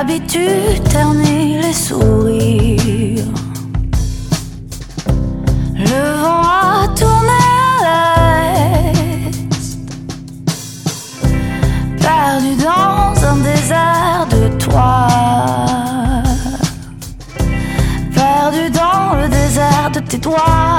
l'habitude ternit les sourires. Le vent a tourné à l'est, perdu dans un désert de toi, perdu dans le désert de tes doigts.